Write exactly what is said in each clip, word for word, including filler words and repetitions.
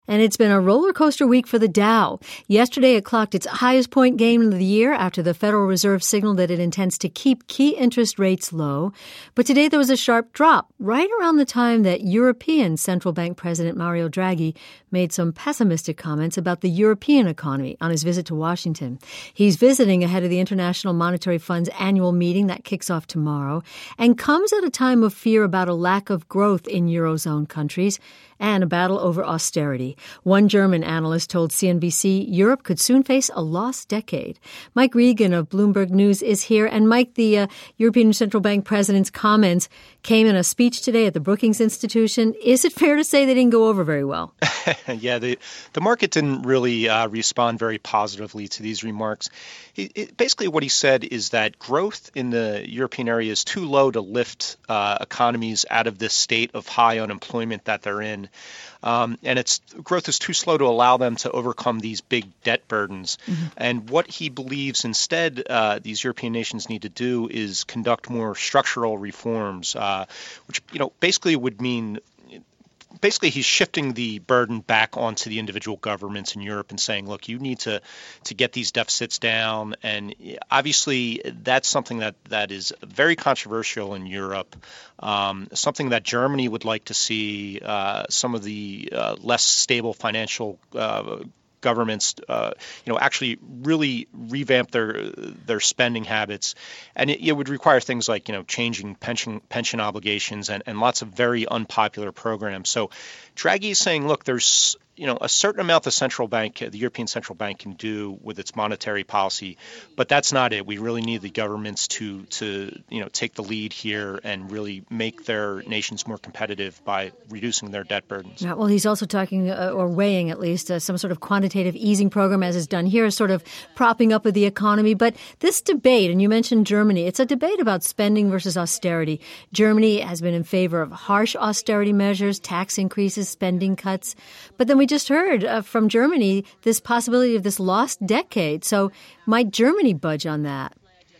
And it's been a roller coaster week for the Dow. Yesterday, it clocked its highest point gain of the year after the Federal Reserve signaled that it intends to keep key interest rates low. But today, there was a sharp drop right around the time that European Central Bank President Mario Draghi made some pessimistic comments about the European economy on his visit to Washington. He's visiting ahead of the International Monetary Fund's annual meeting that kicks off tomorrow and comes at a time of fear about a lack of growth in Eurozone countries and a battle over austerity. One German analyst told C N B C Europe could soon face a lost decade. Mike Regan of Bloomberg News is here. And Mike, the uh, European Central Bank president's comments came in a speech today at the Brookings Institution. Is it fair to say they didn't go over very well? yeah, the, the market didn't really uh, respond very positively to these remarks. It, it, basically, what he said is that growth in the European area is too low to lift uh, economies out of this state of high unemployment that they're in. Um, and its growth is too slow to allow them to overcome these big debt burdens. Mm-hmm. And what he believes instead uh, these European nations need to do is conduct more structural reforms, uh, which you know basically would mean Basically, he's shifting the burden back onto the individual governments in Europe and saying, look, you need to to get these deficits down. And obviously, that's something that, that is very controversial in Europe, um, something that Germany would like to see, uh, some of the uh, less stable financial uh governments, uh, you know, actually really revamp their their spending habits, and it, it would require things like you know changing pension pension obligations and, and lots of very unpopular programs. So, Draghi is saying, look, there's you know a certain amount the central bank, the European Central Bank, can do with its monetary policy, but that's not it. We really need the governments to to you know take the lead here and really make their nations more competitive by reducing their debt burdens. Yeah, well, he's also talking uh, or weighing at least uh, some sort of quantitative easing program, as is done here, sort of propping up of the economy. But this debate, and you mentioned Germany, it's a debate about spending versus austerity. Germany has been in favor of harsh austerity measures, tax increases, spending cuts. But then we just heard uh, from Germany this possibility of this lost decade. So might Germany budge on that?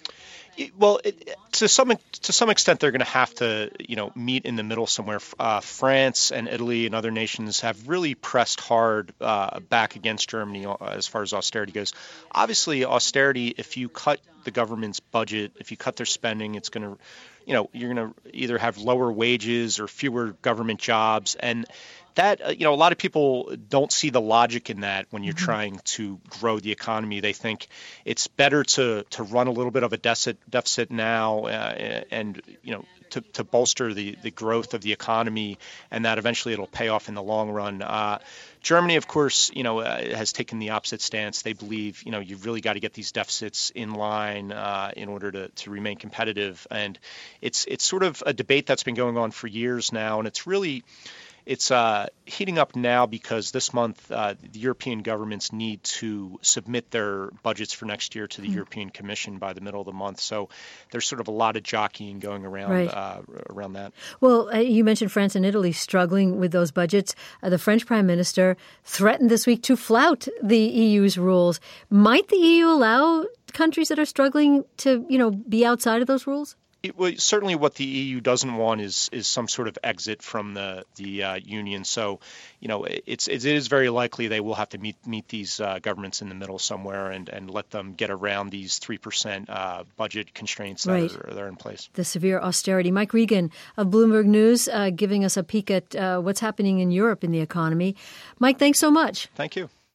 Well, it, to some to some extent, they're going to have to, you know, meet in the middle somewhere. Uh, France and Italy and other nations have really pressed hard uh, back against Germany as far as austerity goes. Obviously, austerity, if you cut the government's budget, if you cut their spending, it's going to, you know, you're going to either have lower wages or fewer government jobs. And that, uh, you know, a lot of people don't see the logic in that when you're mm-hmm. trying to grow the economy. They think it's better to to run a little bit of a deficit deficit now uh, and, you know, to, to bolster the, the growth of the economy, and that eventually it'll pay off in the long run. Uh, Germany, of course, you know, uh, has taken the opposite stance. They believe, you know, you've really got to get these deficits in line uh, in order to, to remain competitive. And it's it's sort of a debate that's been going on for years now, and it's really It's uh, heating up now because this month uh, the European governments need to submit their budgets for next year to the mm. European Commission by the middle of the month. So there's sort of a lot of jockeying going around right. uh, around that. Well, uh, you mentioned France and Italy struggling with those budgets. Uh, the French Prime Minister threatened this week to flout the E U's rules. Might the E U allow countries that are struggling to, you know, be outside of those rules? It, well, certainly what the E U doesn't want is is some sort of exit from the the uh, union. So, you know, it's it is very likely they will have to meet meet these uh, governments in the middle somewhere and, and let them get around these three percent uh, budget constraints that right. are, that are in place. The severe austerity. Mike Regan of Bloomberg News uh, giving us a peek at uh, what's happening in Europe in the economy. Mike, thanks so much. Thank you.